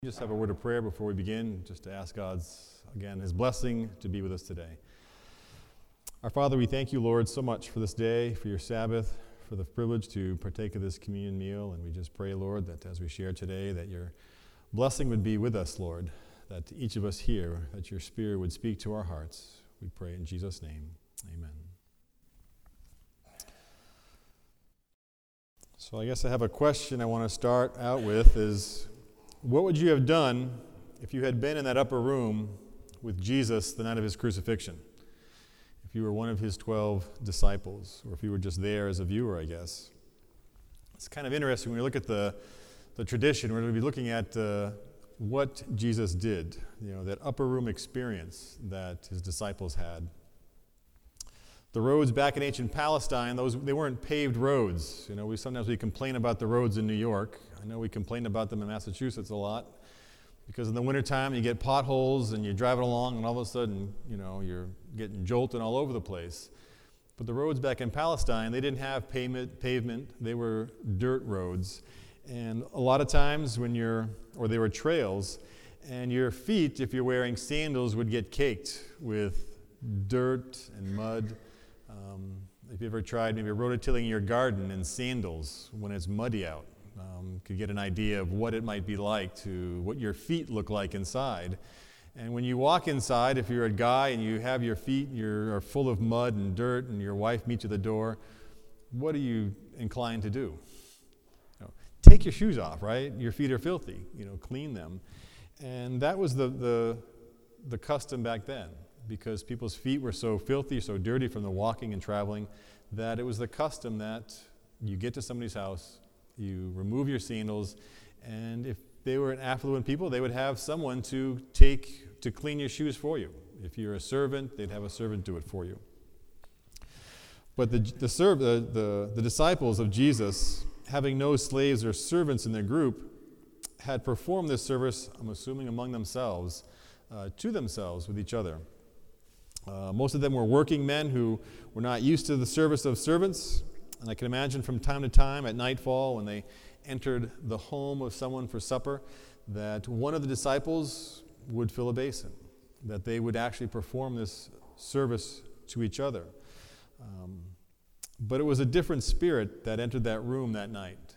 Just have a word of prayer before we begin, just to ask God's, again, His blessing to be with us today. Our Father, we thank you, Lord, so much for this day, for your Sabbath, for the privilege to partake of this communion meal, and we just pray, Lord, that as we share today, that your blessing would be with us, Lord, that each of us here, that your Spirit would speak to our hearts. We pray in Jesus' name, amen. So I guess I have a question I want to start out with is, what would you have done if you had been in that upper room with Jesus the night of his crucifixion? If you were one of his 12 disciples, or if you were just there as a viewer, I guess. It's kind of interesting when you look at the tradition. We're going to be looking at what Jesus did, that upper room experience that his disciples had. The roads back in ancient Palestine, they weren't paved roads. Sometimes we complain about the roads in New York. I know we complain about them in Massachusetts a lot because in the wintertime you get potholes and you're driving along and all of a sudden, you're getting jolted all over the place. But the roads back in Palestine, they didn't have pavement. They were dirt roads. And a lot of times they were trails, and your feet, if you're wearing sandals, would get caked with dirt and mud. If you ever tried maybe rototilling your garden in sandals when it's muddy out, could get an idea of what it might be like, to what your feet look like inside. And when you walk inside, if you're a guy and you have your feet, are full of mud and dirt, and your wife meets you at the door, what are you inclined to do? Take your shoes off, right? Your feet are filthy. Clean them. And that was the custom back then, because people's feet were so filthy, so dirty from the walking and traveling, that it was the custom that you get to somebody's house, you remove your sandals, and if they were an affluent people, they would have someone to clean your shoes for you. If you're a servant, they'd have a servant do it for you. But the disciples of Jesus, having no slaves or servants in their group, had performed this service, I'm assuming among themselves, to themselves with each other. Most of them were working men who were not used to the service of servants. And I can imagine from time to time at nightfall when they entered the home of someone for supper, that one of the disciples would fill a basin, that they would actually perform this service to each other. But it was a different spirit that entered that room that night.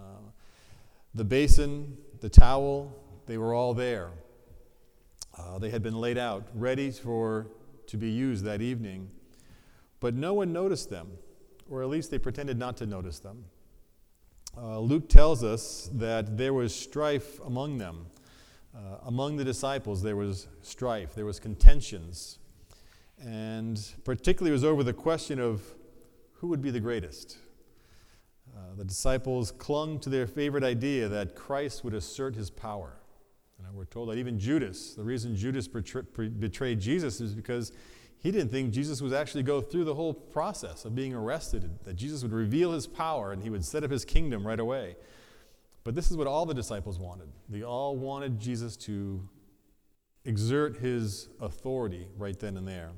The basin, the towel, they were all there. They had been laid out, ready to be used that evening. But no one noticed them, or at least they pretended not to notice them. Luke tells us that there was strife among them. Among the disciples, there was strife, there was contentions. And particularly it was over the question of who would be the greatest. The disciples clung to their favorite idea that Christ would assert his power. And we're told that even Judas, the reason Judas betrayed Jesus is because he didn't think Jesus would actually go through the whole process of being arrested, that Jesus would reveal his power and he would set up his kingdom right away. But this is what all the disciples wanted. They all wanted Jesus to exert his authority right then and there.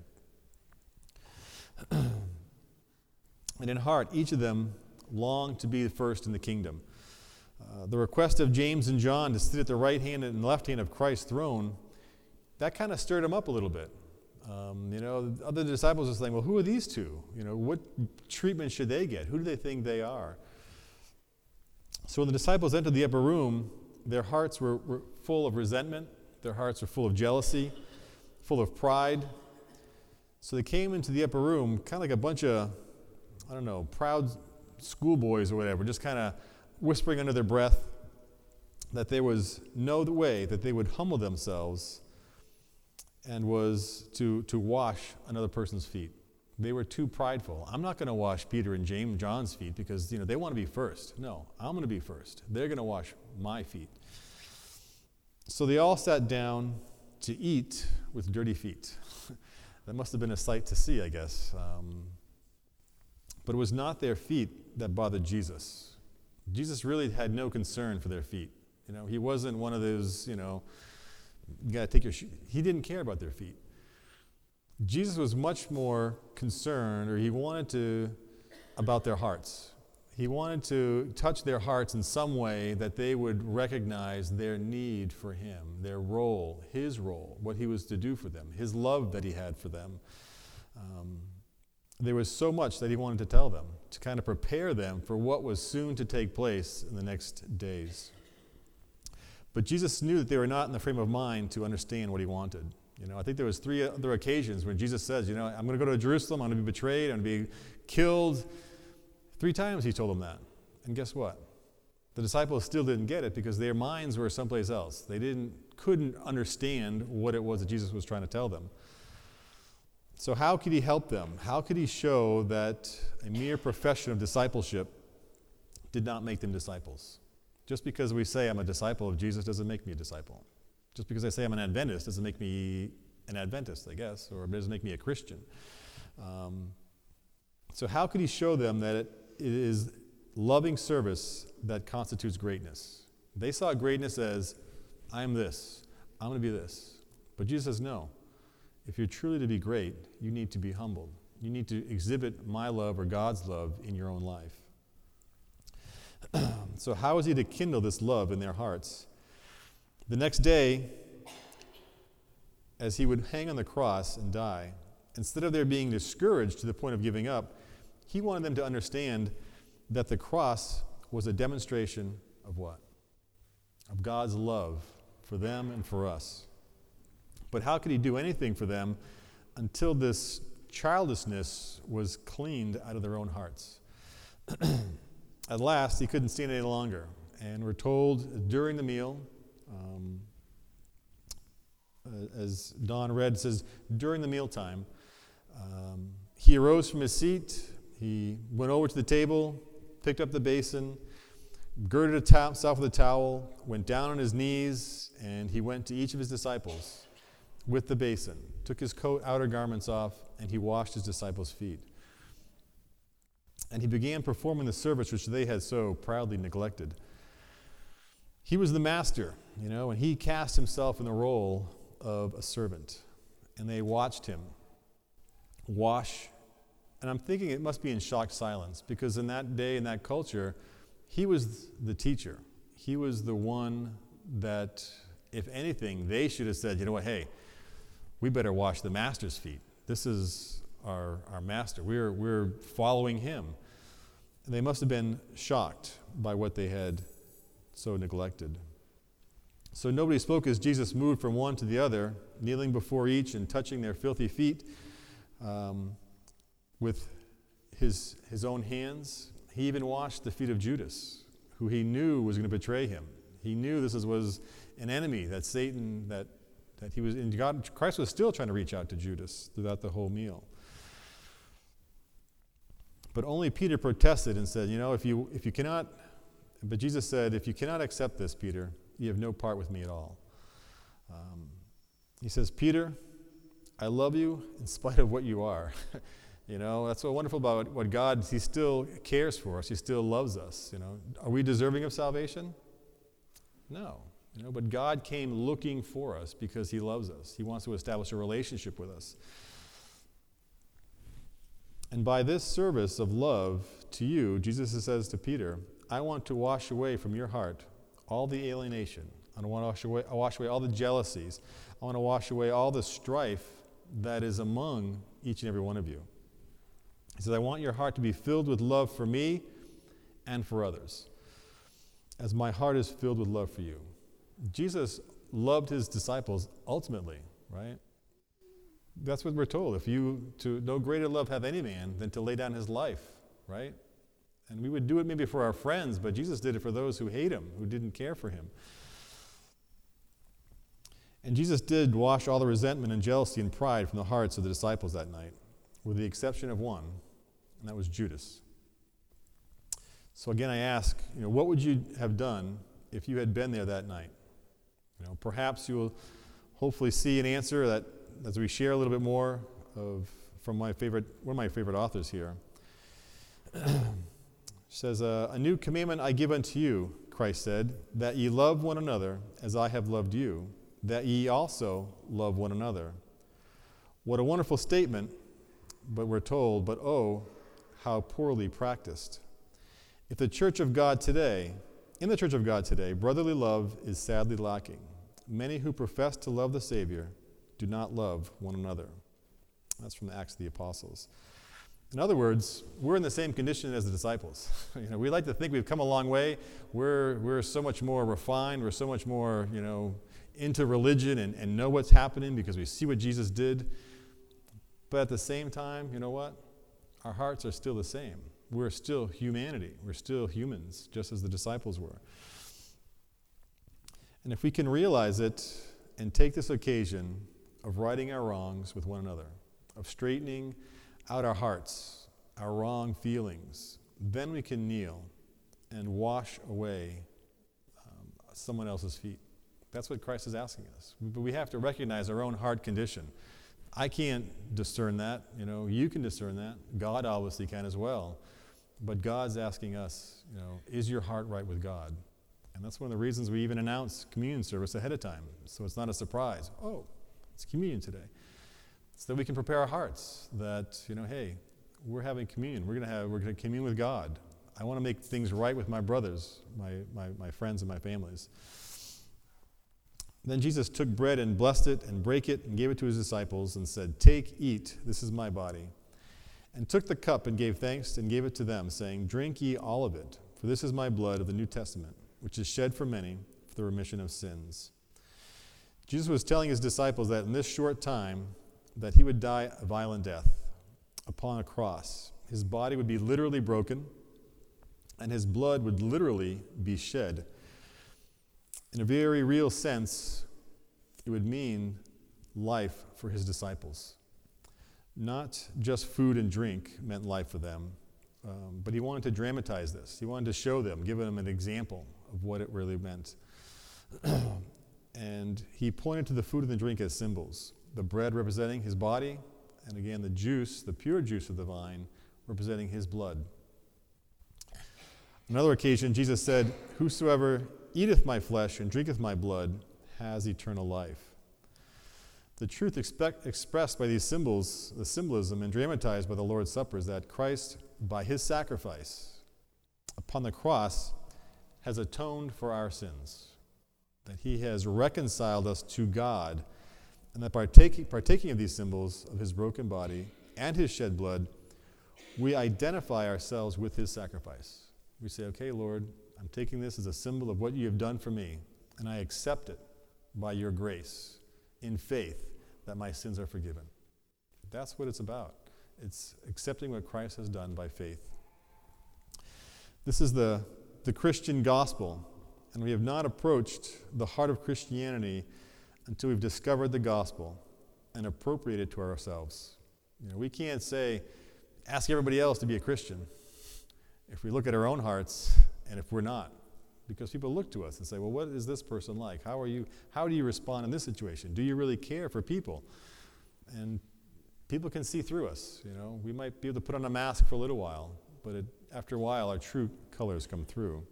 And in heart, each of them longed to be the first in the kingdom. The request of James and John to sit at the right hand and left hand of Christ's throne, that kind of stirred them up a little bit. The other disciples were saying, well, who are these two? What treatment should they get? Who do they think they are? So when the disciples entered the upper room, their hearts were full of resentment. Their hearts were full of jealousy, full of pride. So they came into the upper room kind of like a bunch of, proud schoolboys or whatever, just kind of whispering under their breath that there was no way that they would humble themselves and was to wash another person's feet. They were too prideful. I'm not going to wash Peter and James, John's feet because, they want to be first. No, I'm going to be first. They're going to wash my feet. So they all sat down to eat with dirty feet. That must have been a sight to see, I guess. But it was not their feet that bothered Jesus. Jesus really had no concern for their feet. He wasn't one of those, you got to take your shoe. He didn't care about their feet. Jesus was much more concerned, or he wanted about their hearts. He wanted to touch their hearts in some way that they would recognize their need for him, their role, his role, what he was to do for them, his love that he had for them. There was so much that he wanted to tell them, to kind of prepare them for what was soon to take place in the next days. But Jesus knew that they were not in the frame of mind to understand what he wanted. I think there was 3 other occasions when Jesus says, I'm going to go to Jerusalem, I'm going to be betrayed, I'm going to be killed. 3 times he told them that. And guess what? The disciples still didn't get it because their minds were someplace else. They couldn't understand what it was that Jesus was trying to tell them. So how could he help them? How could he show that a mere profession of discipleship did not make them disciples? Just because we say I'm a disciple of Jesus doesn't make me a disciple. Just because I say I'm an Adventist doesn't make me an Adventist, I guess, or it doesn't make me a Christian. So how could he show them that it is loving service that constitutes greatness? They saw greatness as, I'm this, I'm going to be this. But Jesus says, no. If you're truly to be great, you need to be humbled. You need to exhibit my love or God's love in your own life. So how is he to kindle this love in their hearts? The next day, as he would hang on the cross and die, instead of their being discouraged to the point of giving up, he wanted them to understand that the cross was a demonstration of what? Of God's love for them and for us. But how could he do anything for them until this childishness was cleaned out of their own hearts? At last, he couldn't stand it any longer. And we're told during the meal, as Don read, says, during the mealtime, he arose from his seat, he went over to the table, picked up the basin, girded himself with a towel, went down on his knees, and he went to each of his disciples with the basin, took his outer garments off, and he washed his disciples' feet. And he began performing the service which they had so proudly neglected. He was the master, and he cast himself in the role of a servant. And they watched him wash. And I'm thinking it must be in shocked silence, because in that day, in that culture, he was the teacher. He was the one that, if anything, they should have said, hey, we better wash the master's feet. This is our master. We're following him. And they must have been shocked by what they had so neglected. So nobody spoke as Jesus moved from one to the other, kneeling before each and touching their filthy feet with his own hands. He even washed the feet of Judas, who he knew was going to betray him. He knew this was an enemy, that Satan, that he was in. Christ was still trying to reach out to Judas throughout the whole meal. But only Peter protested and said, if you cannot, but Jesus said, if you cannot accept this, Peter, you have no part with me at all. He says, Peter, I love you in spite of what you are. That's so wonderful about what God, he still cares for us. He still loves us. Are we deserving of salvation? No. But God came looking for us because he loves us. He wants to establish a relationship with us. And by this service of love to you, Jesus says to Peter, I want to wash away from your heart all the alienation. I want to wash away all the jealousies. I want to wash away all the strife that is among each and every one of you. He says, I want your heart to be filled with love for me and for others, as my heart is filled with love for you. Jesus loved his disciples ultimately, right? That's what we're told. To no greater love have any man than to lay down his life, right? And we would do it maybe for our friends, but Jesus did it for those who hate him, who didn't care for him. And Jesus did wash all the resentment and jealousy and pride from the hearts of the disciples that night, with the exception of one, and that was Judas. So again, I ask, what would you have done if you had been there that night? Perhaps you will hopefully see an answer that, as we share a little bit more from one of my favorite authors here. Says, a new commandment I give unto you, Christ said, that ye love one another as I have loved you, that ye also love one another. What a wonderful statement, but we're told, but oh, how poorly practiced. In the church of God today, brotherly love is sadly lacking. Many who profess to love the Savior do not love one another. That's from the Acts of the Apostles. In other words, we're in the same condition as the disciples. We like to think we've come a long way. We're so much more refined. We're so much more, into religion and know what's happening because we see what Jesus did. But at the same time, you know what? Our hearts are still the same. We're still humanity. We're still humans, just as the disciples were. And if we can realize it and take this occasion of righting our wrongs with one another, of straightening out our hearts, our wrong feelings, then we can kneel and wash away someone else's feet. That's what Christ is asking us. But we have to recognize our own heart condition. I can't discern that. You can discern that. God obviously can as well. But God's asking us, is your heart right with God? And that's one of the reasons we even announce communion service ahead of time. So it's not a surprise. Oh, it's communion today. So that we can prepare our hearts that, hey, we're having communion. We're going to commune with God. I want to make things right with my brothers, my friends and my families. Then Jesus took bread and blessed it and brake it and gave it to his disciples and said, "Take, eat, this is my body." And took the cup and gave thanks and gave it to them, saying, "Drink ye all of it, for this is my blood of the New Testament, which is shed for many for the remission of sins." Jesus was telling his disciples that in this short time that he would die a violent death upon a cross. His body would be literally broken, and his blood would literally be shed. In a very real sense, it would mean life for his disciples. Not just food and drink meant life for them, but he wanted to dramatize this. He wanted to show them, give them an example of what it really meant. And he pointed to the food and the drink as symbols. The bread representing his body, and again the juice, the pure juice of the vine, representing his blood. On another occasion, Jesus said, "Whosoever eateth my flesh and drinketh my blood has eternal life." The truth expressed by these symbols, the symbolism and dramatized by the Lord's Supper, is that Christ, by his sacrifice upon the cross, has atoned for our sins. That he has reconciled us to God, and that partaking of these symbols of his broken body and his shed blood, we identify ourselves with his sacrifice. We say, "Okay, Lord, I'm taking this as a symbol of what you have done for me, and I accept it by your grace, in faith that my sins are forgiven." That's what it's about. It's accepting what Christ has done by faith. This is the Christian gospel, and we have not approached the heart of Christianity until we've discovered the gospel and appropriated it to ourselves. We can't say, ask everybody else to be a Christian if we look at our own hearts and if we're not. Because people look to us and say, well, what is this person like? How do you respond in this situation? Do you really care for people? And people can see through us. We might be able to put on a mask for a little while, but after a while our true colors come through.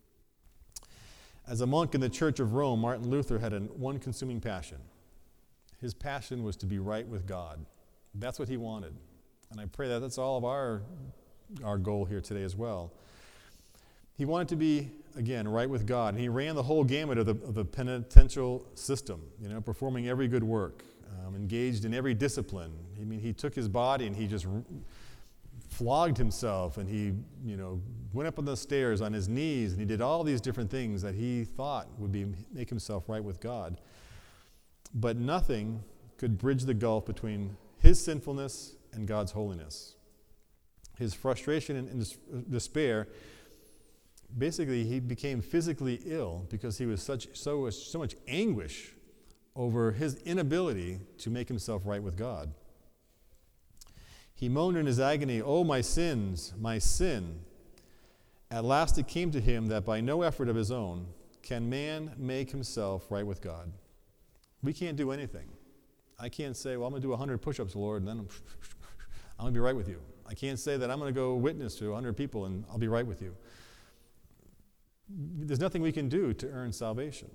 As a monk in the Church of Rome, Martin Luther had one consuming passion. His passion was to be right with God. That's what he wanted. And I pray that that's all of our goal here today as well. He wanted to be, again, right with God. And he ran the whole gamut of the penitential system, performing every good work, engaged in every discipline. He took his body and he just flogged himself, and he, went up on the stairs on his knees, and he did all these different things that he thought would make himself right with God. But nothing could bridge the gulf between his sinfulness and God's holiness. His frustration and despair, basically he became physically ill because he was so much anguish over his inability to make himself right with God. He moaned in his agony, "Oh, my sins, my sin." At last it came to him that by no effort of his own can man make himself right with God. We can't do anything. I can't say, well, I'm going to do 100 push-ups, Lord, and then I'm going to be right with you. I can't say that I'm going to go witness to 100 people and I'll be right with you. There's nothing we can do to earn salvation.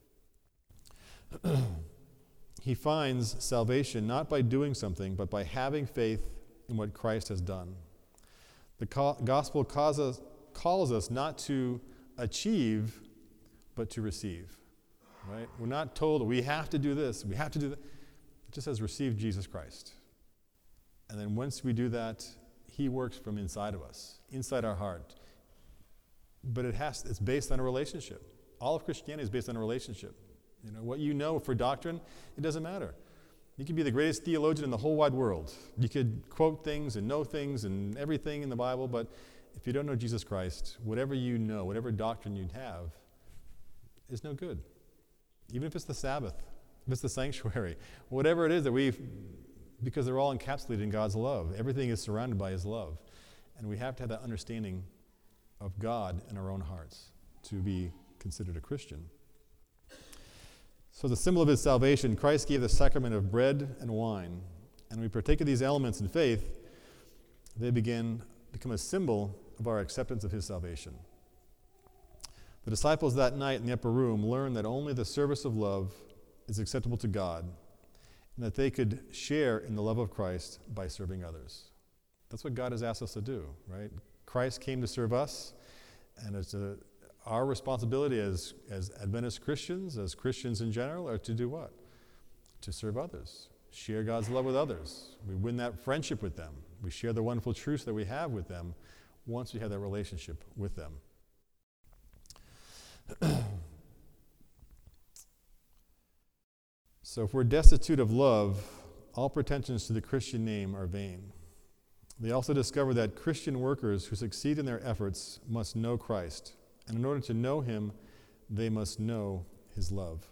He finds salvation not by doing something, but by having faith in what Christ has done. The gospel calls calls us not to achieve, but to receive. Right? We're not told we have to do this, we have to do that. It just says receive Jesus Christ. And then once we do that, he works from inside of us, inside our heart. But it's based on a relationship. All of Christianity is based on a relationship. What you know for doctrine, it doesn't matter. You could be the greatest theologian in the whole wide world. You could quote things and know things and everything in the Bible, but if you don't know Jesus Christ, whatever you know, whatever doctrine you have, is no good. Even if it's the Sabbath, if it's the sanctuary, whatever it is because they're all encapsulated in God's love. Everything is surrounded by his love. And we have to have that understanding of God in our own hearts to be considered a Christian. So the symbol of his salvation, Christ gave the sacrament of bread and wine. And we partake of these elements in faith, they become a symbol of our acceptance of his salvation. The disciples that night in the upper room learned that only the service of love is acceptable to God, and that they could share in the love of Christ by serving others. That's what God has asked us to do, right? Christ came to serve us, and it's our responsibility as Adventist Christians, as Christians in general, are to do what? To serve others. Share God's love with others. We win that friendship with them. We share the wonderful truths that we have with them once we have that relationship with them. So if we're destitute of love, all pretensions to the Christian name are vain. They also discover that Christian workers who succeed in their efforts must know Christ. And in order to know him, they must know his love.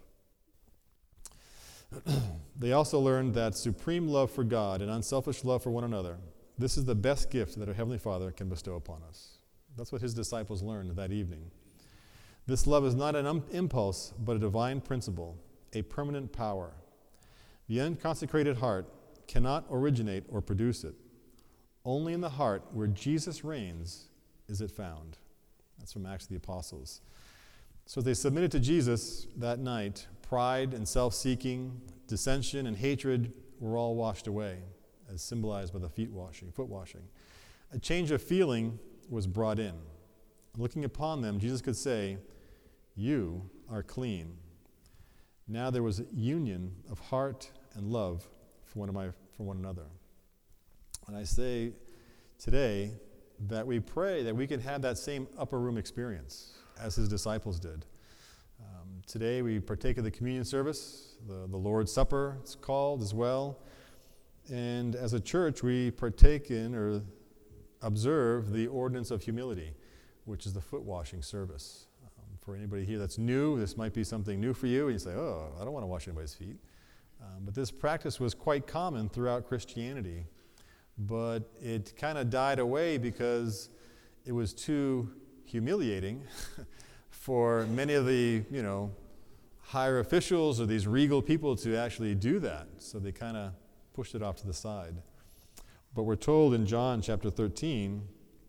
They also learned that supreme love for God and unselfish love for one another, this is the best gift that our Heavenly Father can bestow upon us. That's what his disciples learned that evening. This love is not an impulse, but a divine principle, a permanent power. The unconsecrated heart cannot originate or produce it. Only in the heart where Jesus reigns is it found. That's from Acts of the Apostles. So as they submitted to Jesus that night, pride and self-seeking, dissension and hatred were all washed away, as symbolized by the foot washing. A change of feeling was brought in. Looking upon them, Jesus could say, "You are clean." Now there was a union of heart and love for one another. And I say today that we pray that we can have that same upper room experience as his disciples did. Today we partake of the communion service, the Lord's Supper it's called as well. And as a church we partake in or observe the ordinance of humility, which is the foot washing service. For anybody here that's new, this might be something new for you, and you say, "Oh, I don't want to wash anybody's feet." But this practice was quite common throughout Christianity. But it kind of died away because it was too humiliating for many of the, higher officials or these regal people to actually do that. So they kind of pushed it off to the side. But we're told in John chapter 13,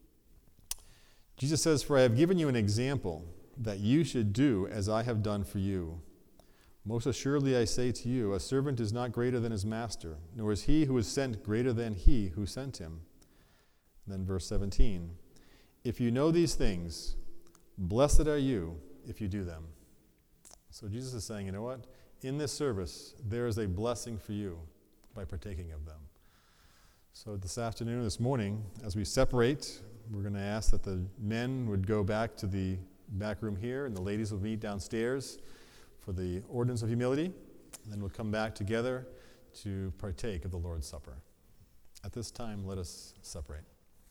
Jesus says, "For I have given you an example that you should do as I have done for you. Most assuredly I say to you, a servant is not greater than his master, nor is he who is sent greater than he who sent him." And then verse 17, "If you know these things, blessed are you if you do them." So Jesus is saying, you know what? In this service, there is a blessing for you by partaking of them. So this afternoon, this morning, as we separate, we're going to ask that the men would go back to the back room here, and the ladies will meet downstairs for the ordinance of humility. And then we'll come back together to partake of the Lord's Supper. At this time, let us separate.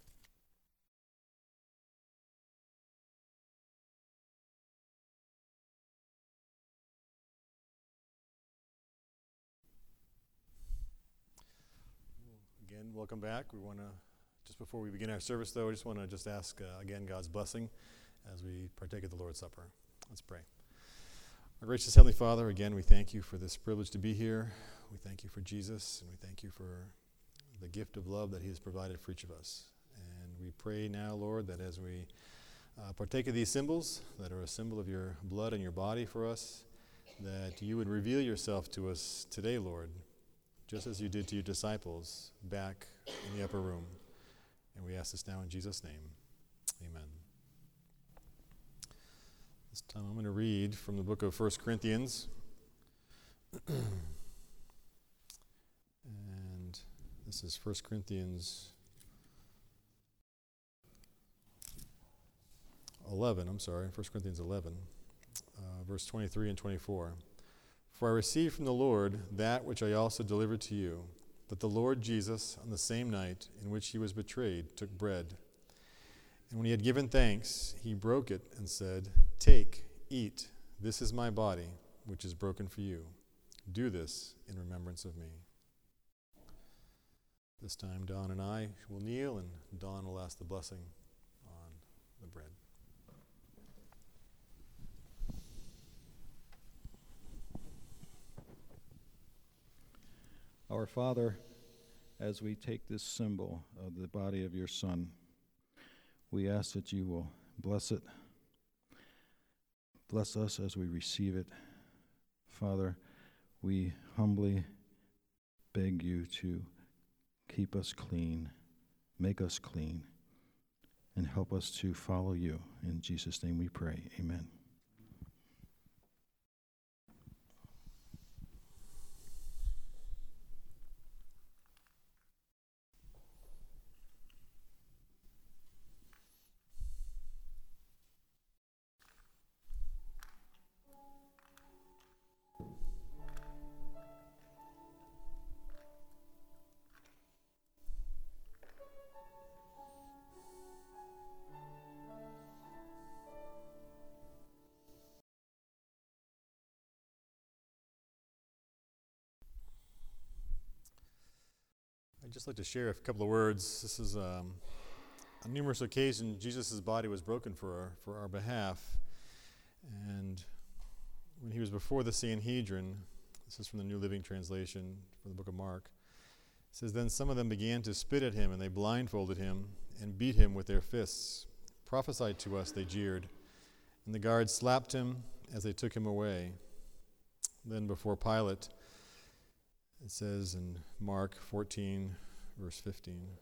Again, welcome back. We want to, just before we begin our service, though, I just want to ask, again, God's blessing as we partake of the Lord's Supper. Let's pray. Our gracious Heavenly Father, again, we thank you for this privilege to be here. We thank you for Jesus, and we thank you for the gift of love that he has provided for each of us. And we pray now, Lord, that as we partake of these symbols that are a symbol of your blood and your body for us, that you would reveal yourself to us today, Lord, just as you did to your disciples back in the upper room. And we ask this now in Jesus' name. Amen. This time I'm going to read from the book of 1 Corinthians. And this is 1 Corinthians 11, 1 Corinthians 11, verse 23 and 24. For I received from the Lord that which I also delivered to you, that the Lord Jesus, on the same night in which he was betrayed, took bread. And when he had given thanks, he broke it and said, "Take, eat, this is my body, which is broken for you. Do this in remembrance of me." This time Don and I will kneel, and Don will ask the blessing on the bread. Our Father, as we take this symbol of the body of your Son, we ask that you will bless it. Bless us as we receive it. Father, we humbly beg you to keep us clean, make us clean, and help us to follow you. In Jesus' name we pray. Amen. I'd just like to share a couple of words. This is on numerous occasions Jesus' body was broken for our behalf. And when he was before the Sanhedrin, this is from the New Living Translation from the book of Mark, it says, "Then some of them began to spit at him, and they blindfolded him and beat him with their fists. 'Prophesy to us,' they jeered. And the guards slapped him as they took him away. Then before Pilate, it says in Mark 14, verse 15.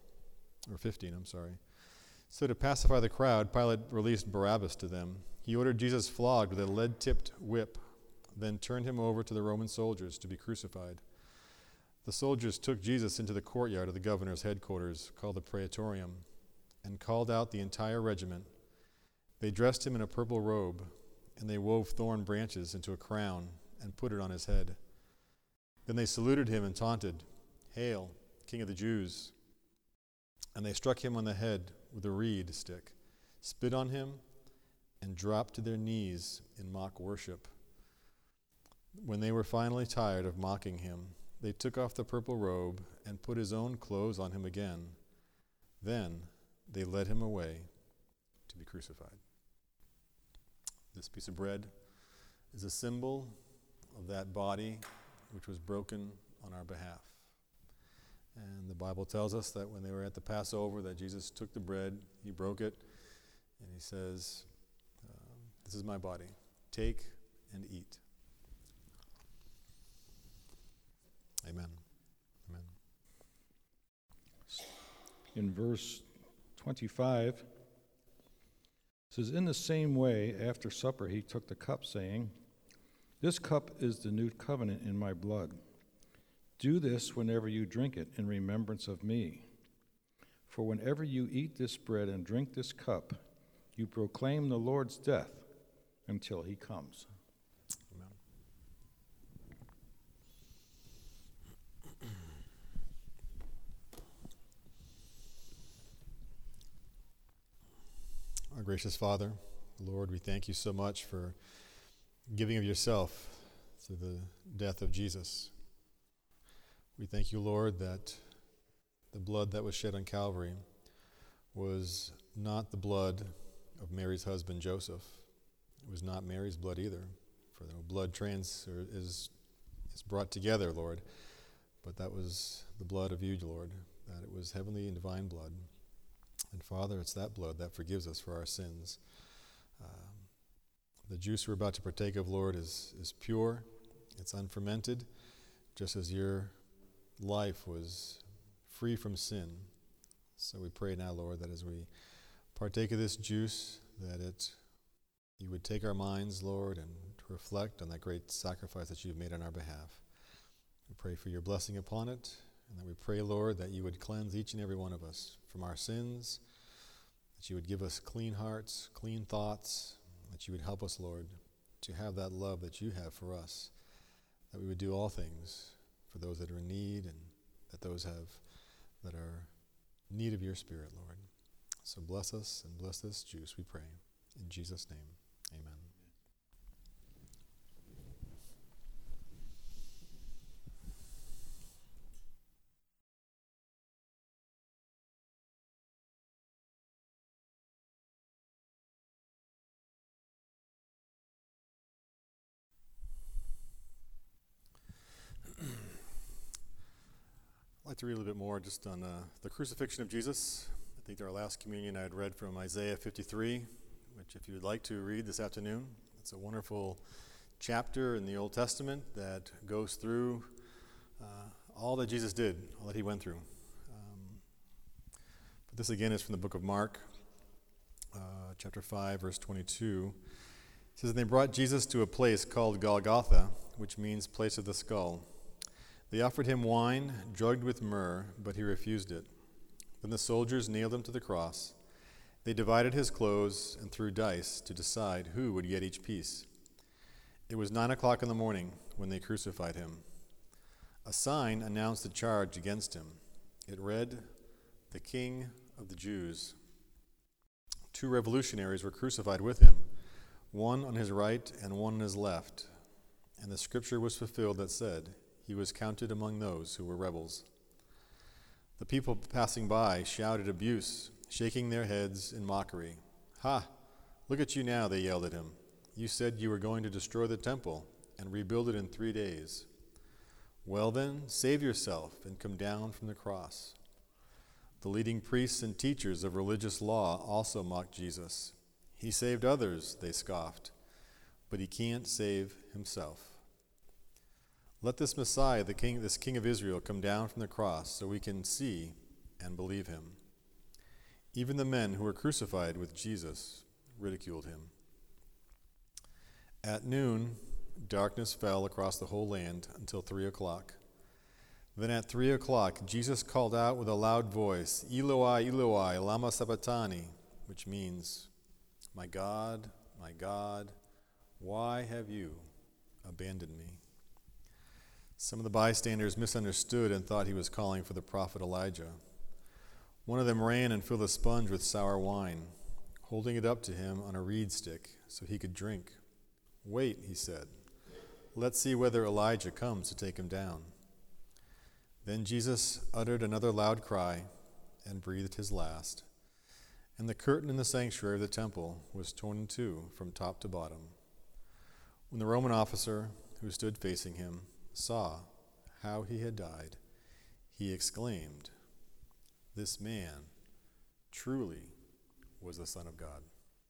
So to pacify the crowd, Pilate released Barabbas to them. He ordered Jesus flogged with a lead-tipped whip, then turned him over to the Roman soldiers to be crucified. The soldiers took Jesus into the courtyard of the governor's headquarters, called the Praetorium, and called out the entire regiment. They dressed him in a purple robe, and they wove thorn branches into a crown and put it on his head. Then they saluted him and taunted, 'Hail, King of the Jews!' And they struck him on the head with a reed stick, spit on him, and dropped to their knees in mock worship. When they were finally tired of mocking him, they took off the purple robe and put his own clothes on him again. Then they led him away to be crucified." This piece of bread is a symbol of that body which was broken on our behalf. And the Bible tells us that when they were at the Passover, that Jesus took the bread, he broke it, and he says, "This is my body. Take and eat." Amen. Amen. In verse 25, it says, "In the same way, after supper, he took the cup, saying, 'This cup is the new covenant in my blood. Do this whenever you drink it in remembrance of me. For whenever you eat this bread and drink this cup, you proclaim the Lord's death until he comes.'" Amen. Our gracious Father, Lord, we thank you so much for giving of yourself through the death of Jesus. We thank you, Lord, that the blood that was shed on Calvary was not the blood of Mary's husband Joseph. It was not Mary's blood either, for no blood is brought together, Lord. But that was the blood of you, Lord, that it was heavenly and divine blood. And Father, it's that blood that forgives us for our sins. The juice we're about to partake of, Lord, is pure, it's unfermented, just as your life was free from sin. So we pray now, Lord, that as we partake of this juice, that it you would take our minds, Lord, and to reflect on that great sacrifice that you've made on our behalf. We pray for your blessing upon it, and that we pray, Lord, that you would cleanse each and every one of us from our sins, that you would give us clean hearts, clean thoughts, that you would help us, Lord, to have that love that you have for us, that we would do all things for those that are in need, and that those that are in need of your Spirit, Lord. So bless us and bless this juice, we pray. In Jesus' name, amen. I'd like to read a little bit more just on the crucifixion of Jesus. I think our last communion I had read from Isaiah 53, which if you would like to read this afternoon, it's a wonderful chapter in the Old Testament that goes through all that Jesus did, all that he went through. But this again is from the book of Mark, chapter 5, verse 22. It says, "And they brought Jesus to a place called Golgotha, which means place of the skull. They offered him wine, drugged with myrrh, but he refused it. Then the soldiers nailed him to the cross. They divided his clothes and threw dice to decide who would get each piece. It was 9 o'clock in the morning when they crucified him. A sign announced the charge against him. It read, 'The King of the Jews.' 2 revolutionaries were crucified with him, one on his right and one on his left. And the scripture was fulfilled that said, 'He was counted among those who were rebels.' The people passing by shouted abuse, shaking their heads in mockery. 'Ha! Look at you now,' they yelled at him. 'You said you were going to destroy the temple and rebuild it in 3 days. Well then, save yourself and come down from the cross.' The leading priests and teachers of religious law also mocked Jesus. 'He saved others,' they scoffed, 'but he can't save himself. Let this Messiah, this King of Israel, come down from the cross so we can see and believe him.' Even the men who were crucified with Jesus ridiculed him. At noon, darkness fell across the whole land until 3 o'clock. Then at 3 o'clock, Jesus called out with a loud voice, 'Eloi, Eloi, lama sabachthani,' which means, 'My God, why have you abandoned me?' Some of the bystanders misunderstood and thought he was calling for the prophet Elijah. One of them ran and filled a sponge with sour wine, holding it up to him on a reed stick so he could drink. 'Wait,' he said, 'let's see whether Elijah comes to take him down.' Then Jesus uttered another loud cry and breathed his last, and the curtain in the sanctuary of the temple was torn in two from top to bottom. When the Roman officer, who stood facing him, saw how he had died, he exclaimed, 'This man truly was the Son of God.'"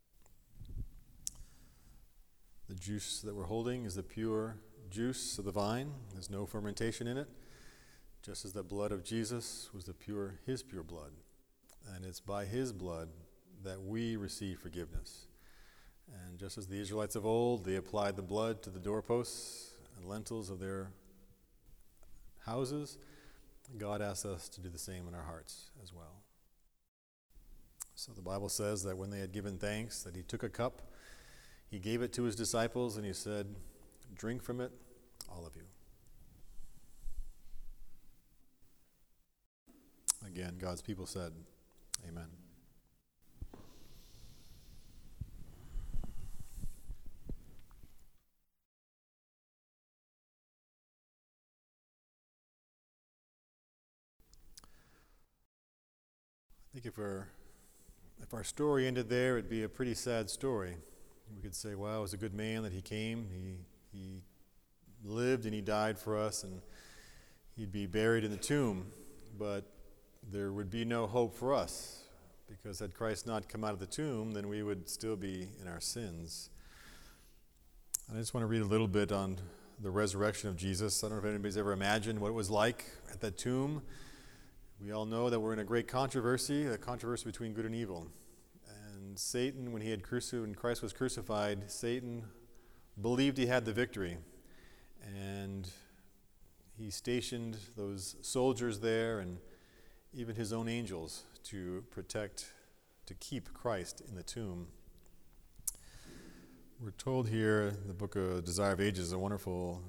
The juice that we're holding is the pure juice of the vine. There's no fermentation in it, just as the blood of Jesus was his pure blood. And it's by his blood that we receive forgiveness. And just as the Israelites of old, they applied the blood to the doorposts and lintels of their houses, God asks us to do the same in our hearts as well. So the Bible says that when they had given thanks, that he took a cup, he gave it to his disciples, and he said, "Drink from it, all of you." Again, God's people said, Amen. I think if our story ended there, it'd be a pretty sad story. We could say, "Wow, it was a good man that he came. He lived and he died for us, and he'd be buried in the tomb." But there would be no hope for us, because had Christ not come out of the tomb, then we would still be in our sins. And I just want to read a little bit on the resurrection of Jesus. I don't know if anybody's ever imagined what it was like at that tomb. We all know that we're in a great controversy, a controversy between good and evil. And And Satan, when Christ was crucified, Satan believed he had the victory. And he stationed those soldiers there and even his own angels to keep Christ in the tomb. We're told here the book of Desire of Ages is a wonderful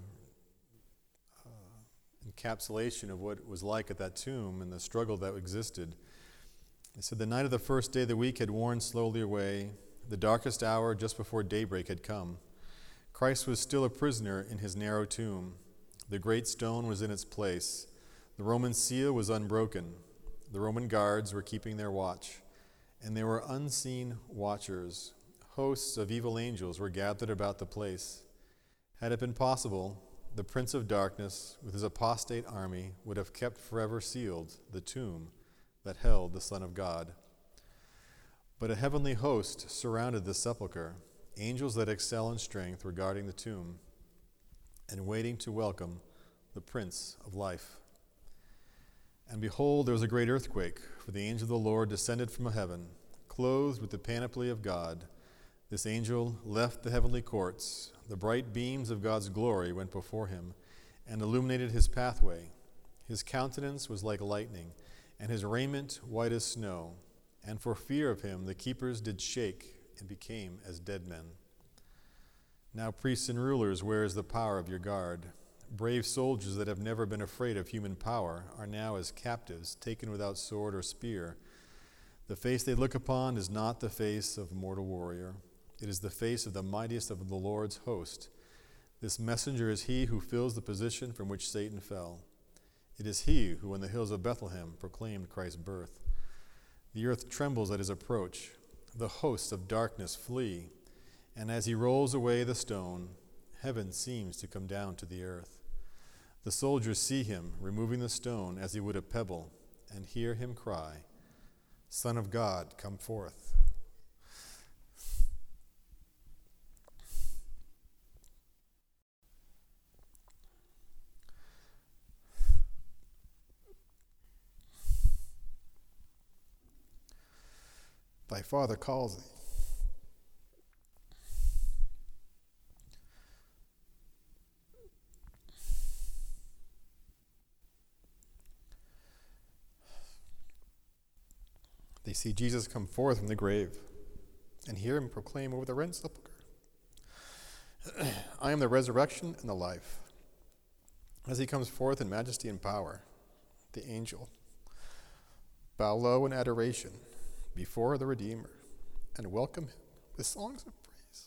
encapsulation of what it was like at that tomb and the struggle that existed. It said, the night of the first day of the week had worn slowly away. The darkest hour just before daybreak had come. Christ was still a prisoner in his narrow tomb. The great stone was in its place. The Roman seal was unbroken. The Roman guards were keeping their watch. And there were unseen watchers. Hosts of evil angels were gathered about the place. Had it been possible, the Prince of Darkness, with his apostate army, would have kept forever sealed the tomb that held the Son of God. But a heavenly host surrounded the sepulchre, angels that excel in strength were guarding the tomb and waiting to welcome the Prince of Life. And behold, there was a great earthquake, for the angel of the Lord descended from heaven, clothed with the panoply of God. This angel left the heavenly courts. The bright beams of God's glory went before him and illuminated his pathway. His countenance was like lightning, and his raiment white as snow. And for fear of him the keepers did shake and became as dead men. Now, priests and rulers, where is the power of your guard? Brave soldiers that have never been afraid of human power are now as captives, taken without sword or spear. The face they look upon is not the face of a mortal warrior. It is the face of the mightiest of the Lord's host. This messenger is he who fills the position from which Satan fell. It is he who in the hills of Bethlehem proclaimed Christ's birth. The earth trembles at his approach. The hosts of darkness flee. And as he rolls away the stone, heaven seems to come down to the earth. The soldiers see him removing the stone as he would a pebble, and hear him cry, Son of God, come forth. Thy Father calls thee. They see Jesus come forth from the grave and hear him proclaim over the rent sepulchre, I am the resurrection and the life. As he comes forth in majesty and power, the angel bow low in adoration before the Redeemer and welcome him with songs of praise.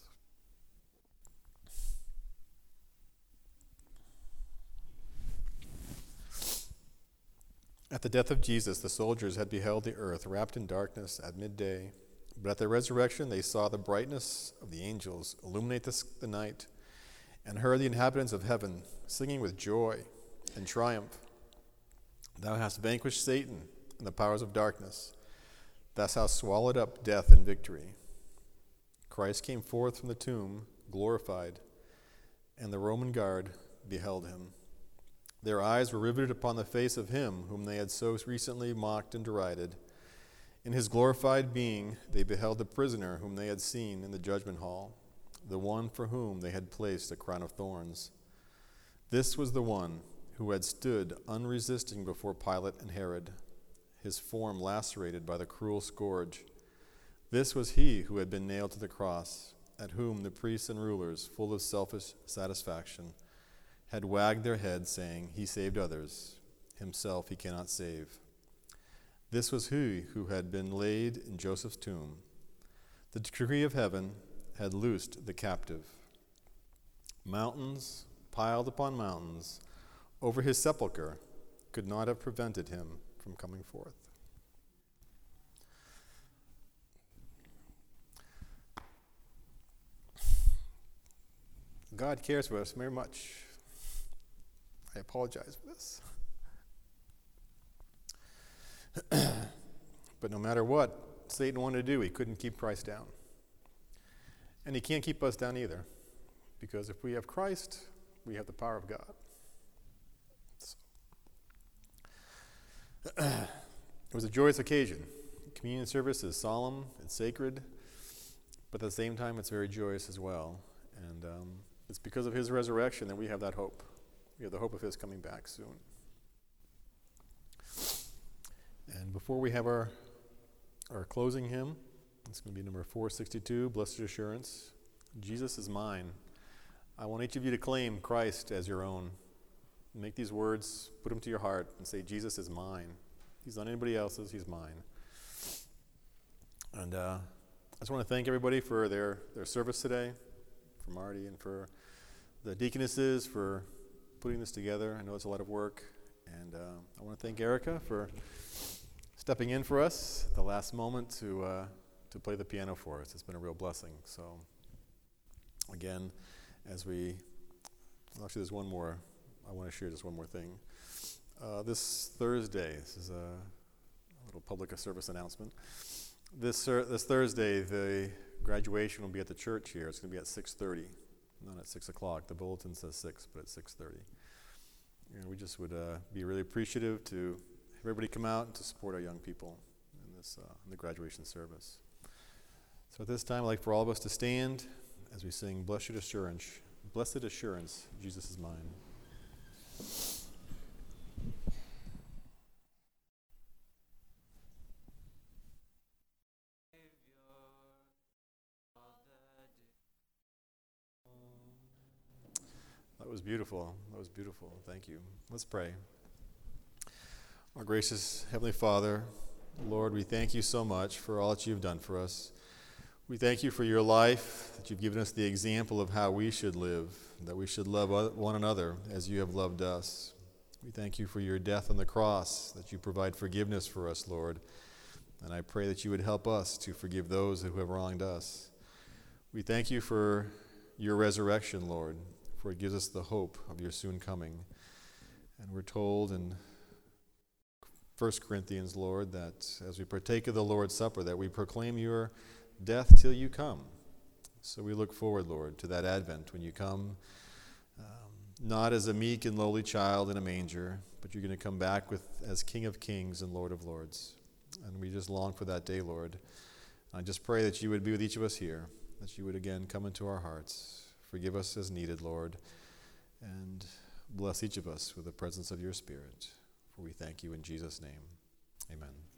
At the death of Jesus, the soldiers had beheld the earth wrapped in darkness at midday, but at the resurrection they saw the brightness of the angels illuminate the night and heard the inhabitants of heaven singing with joy and triumph. Thou hast vanquished Satan and the powers of darkness. Thou hast swallowed up death in victory. Christ came forth from the tomb, glorified, and the Roman guard beheld him. Their eyes were riveted upon the face of him whom they had so recently mocked and derided. In his glorified being, they beheld the prisoner whom they had seen in the judgment hall, the one for whom they had placed a crown of thorns. This was the one who had stood unresisting before Pilate and Herod, his form lacerated by the cruel scourge. This was he who had been nailed to the cross, at whom the priests and rulers, full of selfish satisfaction, had wagged their heads, saying, He saved others, himself he cannot save. This was he who had been laid in Joseph's tomb. The decree of heaven had loosed the captive. Mountains piled upon mountains over his sepulchre could not have prevented him from coming forth. God cares for us very much. I apologize for this. But no matter what Satan wanted to do, he couldn't keep Christ down. And he can't keep us down either. Because if we have Christ, we have the power of God. It was a joyous occasion. Communion service is solemn and sacred. but at the same time, it's very joyous as well. And it's because of his resurrection that we have that hope. We have the hope of his coming back soon. And before we have our closing hymn, it's going to be number 462, Blessed Assurance. Jesus is mine. I want each of you to claim Christ as your own. Make these words, put them to your heart, and say, Jesus is mine. He's not anybody else's, he's mine. And I just want to thank everybody for their service today, for Marty and for the deaconesses for putting this together. I know it's a lot of work. And I want to thank Erica for stepping in for us at the last moment to play the piano for us. It's been a real blessing. So, again, actually, there's one more. I want to share just one more thing. This Thursday, this is a little public service announcement. This Thursday, the graduation will be at the church here. It's going to be at 6:30, not at 6 o'clock. The bulletin says 6, but it's 6:30. And we just would be really appreciative to have everybody come out and to support our young people in this in the graduation service. So at this time, I'd like for all of us to stand as we sing Blessed Assurance, Jesus is mine. That was beautiful. That was beautiful. Thank you. Let's pray. Our gracious Heavenly Father, Lord, we thank you so much for all that you've done for us. We thank you for your life, that you've given us the example of how we should live, that we should love one another as you have loved us. We thank you for your death on the cross, that you provide forgiveness for us, Lord. And I pray that you would help us to forgive those who have wronged us. We thank you for your resurrection, Lord, for it gives us the hope of your soon coming. And we're told in 1 Corinthians, Lord, that as we partake of the Lord's Supper, that we proclaim your death till you come. So we look forward, Lord, to that advent when you come, not as a meek and lowly child in a manger, but you're going to come back as King of Kings and Lord of Lords. And we just long for that day, Lord. I just pray that you would be with each of us here, that you would again come into our hearts. Forgive us as needed, Lord, and bless each of us with the presence of your Spirit. For we thank you in Jesus' name. Amen.